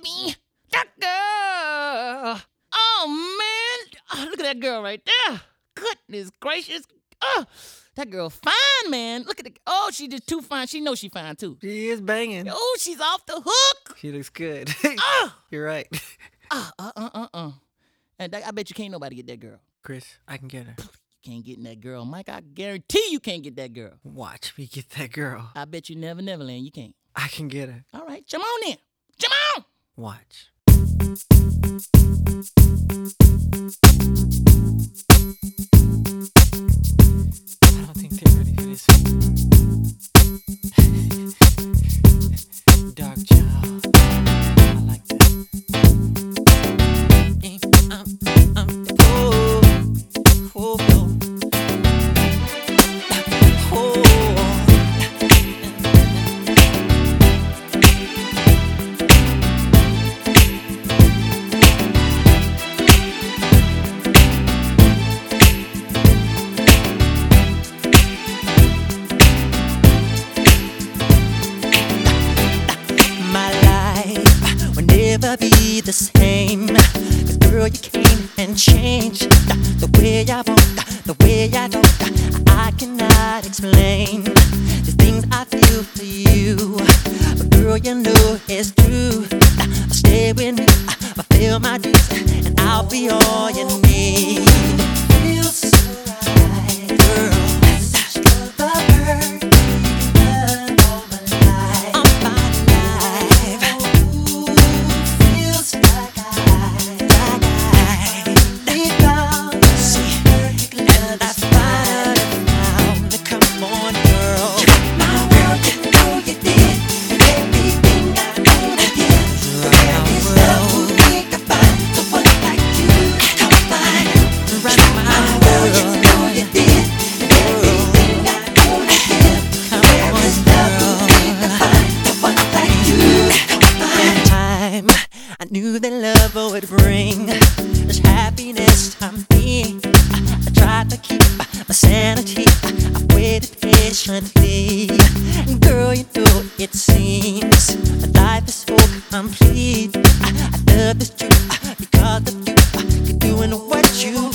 baby. That girl. Oh, man. Oh, look at that girl right there. Goodness gracious. Oh, that girl fine, man. Look at the. Oh, she just too fine. She knows she fine, too. She is banging. Oh, she's off the hook. She looks good. Oh. You're right. And I bet you can't nobody get that girl. Chris, I can get her. You can't get in that girl, Mike. I guarantee you can't get that girl. Watch me get that girl. I bet you Neverland, you can't. I can get her. All right, come on then. Come on. Watch. I don't think they're ready for this. Dark child. I like that. Never be the same. 'Cause girl, you came and changed the way I walk, the way I talk. I cannot explain the things I feel for you, but girl, you know it's true. I'll stay with you, I'll feel my dues, and I'll be all you need. Feels so right, girl. Such love I've heard. I knew that love would bring this happiness to me. I tried to keep my sanity. I waited patiently. Girl, you know it seems life is so complete. I love this truth because of you. You're doing what you